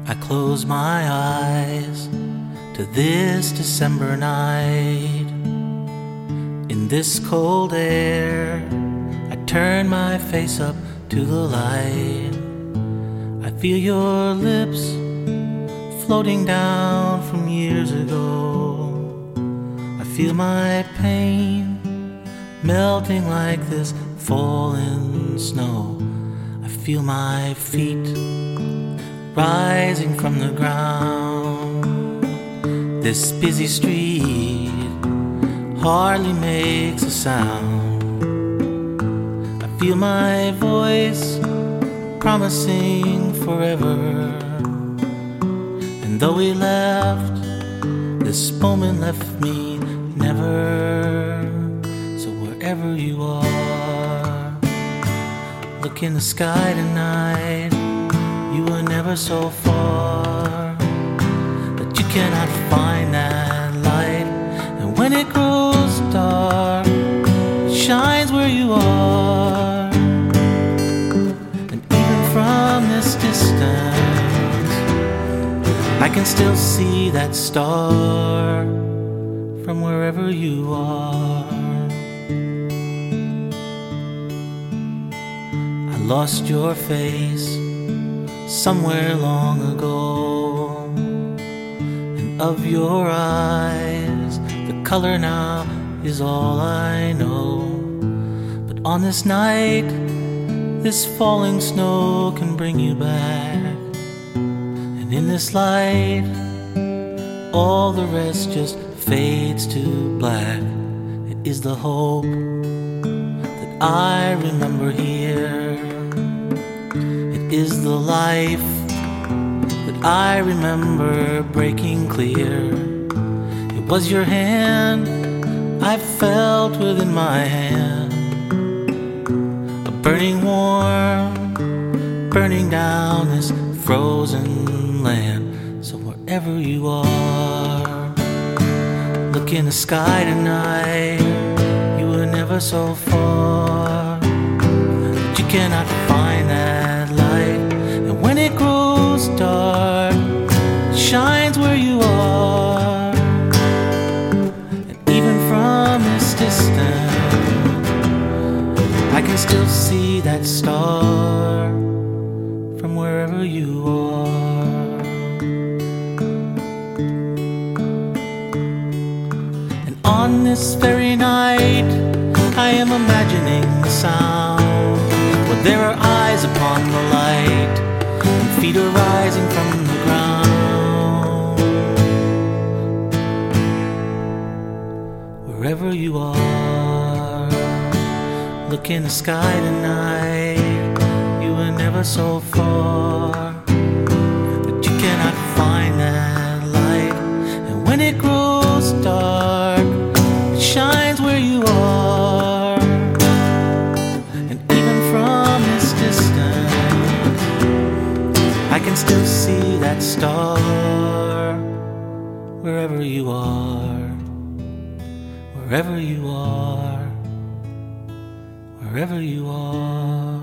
I close my eyes to this December night. In this cold air, I turn my face up to the light. I feel your lips floating down from years ago. I feel my pain melting like this falling snow. I feel my feet rising from the ground. This busy street hardly makes a sound. I feel my voice promising forever. And though we left, this moment left me never. So wherever you are, look in the sky tonight. You were never so far, but you cannot find that light. And when it grows dark, it shines where you are. And even from this distance, I can still see that star from wherever you are. I lost your face somewhere long ago, and of your eyes the color now is all I know. But on this night, this falling snow can bring you back. And in this light, all the rest just fades to black. It is the hope that I remember here. It is the life that I remember breaking clear. It was your hand I felt within my hand, a burning warm, burning down this frozen land. So wherever you are, look in the sky tonight. You were never so far, but you cannot find that light. And when it grows dark, it shines where you are. And even from this distance, I can still see that star from wherever you are. And on this very night, I am imagining the sound where there are eyes upon the light and feet are rising from the ground. Wherever you are, look in the sky tonight. You were never so far, but you cannot find that light. And when it grows dark, it shines where you are. And even from this distance, I can still see that star wherever you are. Wherever you are, wherever you are.